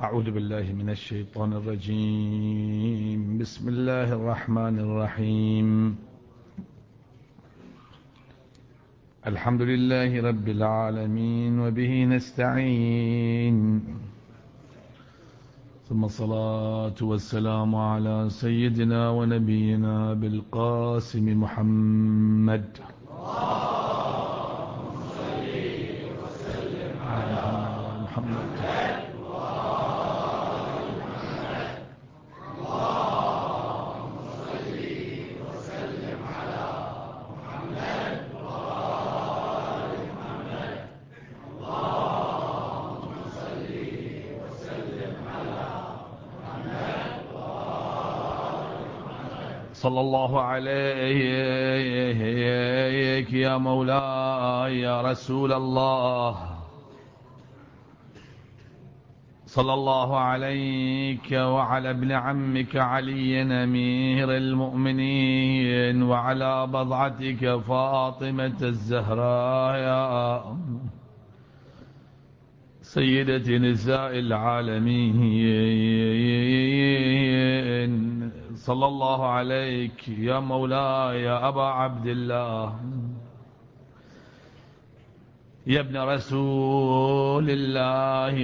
أعوذ بالله من الشيطان الرجيم. بسم الله الرحمن الرحيم. الحمد لله رب العالمين وبه نستعين، ثم الصلاة والسلام على سيدنا ونبينا بالقاسم محمد. اللهم صل وسلم على محمد. صلى الله عليك يا مولاي يا رسول الله، صلى الله عليك وعلى ابن عمك علي أمير المؤمنين، وعلى بضعتك فاطمة الزهراء يا سيدة نساء العالمين. صلى الله عليك يا مولاي يا أبا عبد الله، يا ابن رسول الله